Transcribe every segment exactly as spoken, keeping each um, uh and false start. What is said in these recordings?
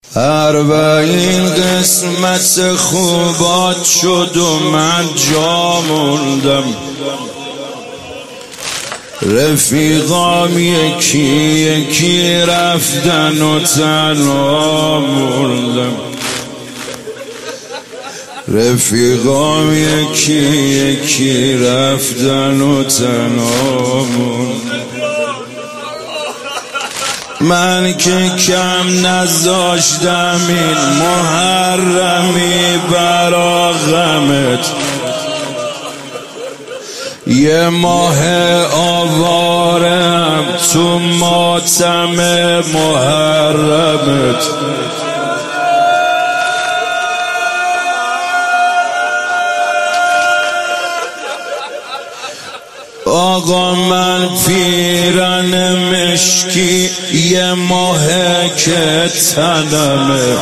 اربعین قسمت خوبات شد و من جا موندم. رفیقام یکی یکی رفتن و تنها موندم. رفیقام یکی یکی رفتن و تنها موندم. من که کم نذاشتم این محرمی برا غمت، یه ماه آوارم تو ماتم محرمت. آقا من پیرن مشکی یه ماه که تنمه،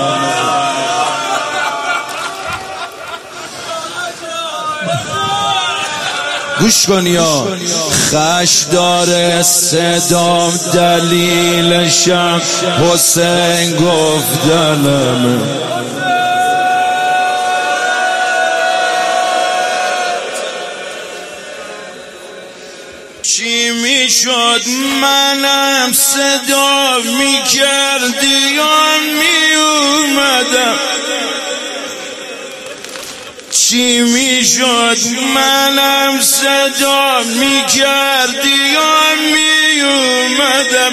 گوش کن یا خش داره صدام دلیلشم حسین گفتنمه. چی میشد منم صدا میکردی یا میومدم؟ چی میشد منم صدا میکردی یا میومدم؟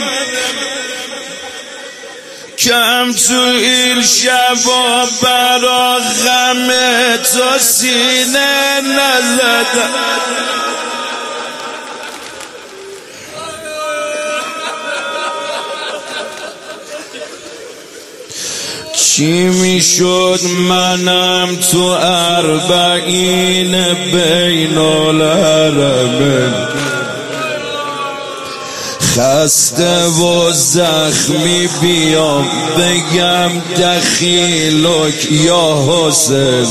کم تو این شبا برا غم تو سینه نزدم. چی میشد منم تو اربعین بین الحرمین خسته و زخمی بیام بگم دخیلک یا حسین؟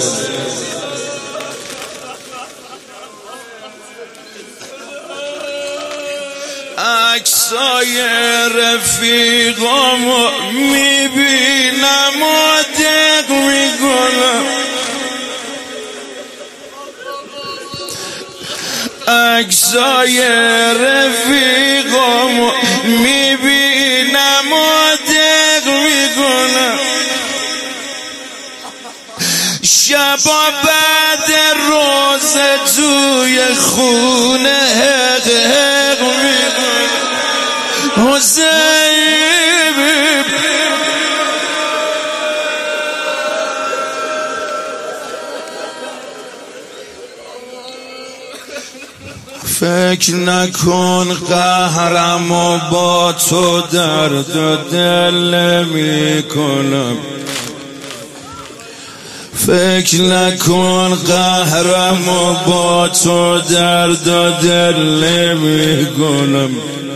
عکسای رفیقامو میبینم و دق میکنم. عکسای رفیقامو میبینم و دق میکنم. شبا بعد روز توی خونه حق حق میکنم. حسین فکر نکن قهرم و با تو درد و دل میکنم. فکر نکن قهرم و با تو درد و دل میکنم.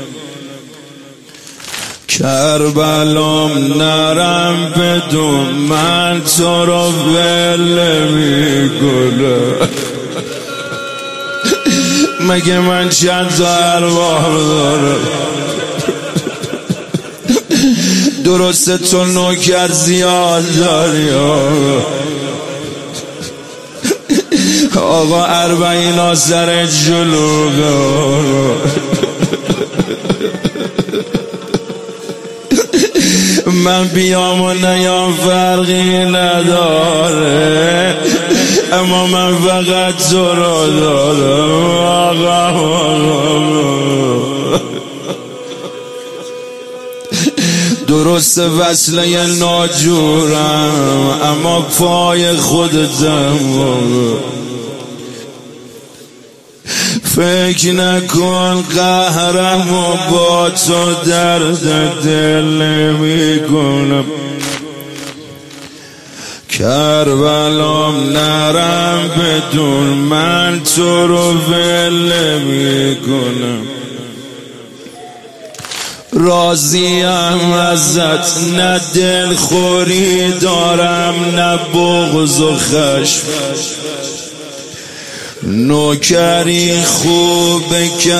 کربلام نرم بدون من تو رو ول میکنم. مگه من چند تا ارواح دارم؟ درسته تو نوکر زیاد داری آقا، اربعین آسر جلوگا. من بیام و نیام فرقی نداره، اما من فقط تو رو دارم آقا. درست وصله ناجورم اما پای خودتم. فکر نکن قهرم و با تو درد دل میکنم. کربلام نرم بدون من تو رو ول میکنم. راضیم ازت، نه دلخوری دارم نه بغض و خشم. نوکری خوبه که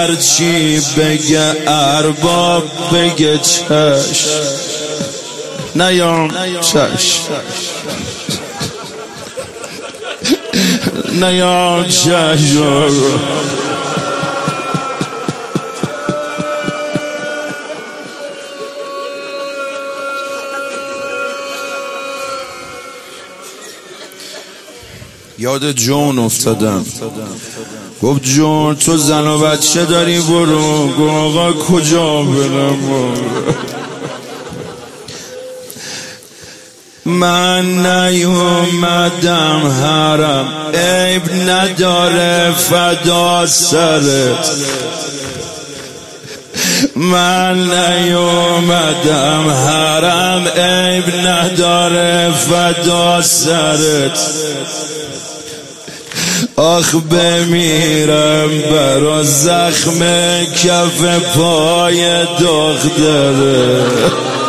هرچی بگه ارباب بگه چشم. نیام چش نیام چش یاد جون افتادم. گفت جون تو زن و بچه داری برو. گفت آقا کجا برم؟ من نیومدم حرم، عیب نداره فدا سرت. من نیومدم حرم، عیب نداره فدا سرت. آخ بمیرم برا زخم کف پای دختره.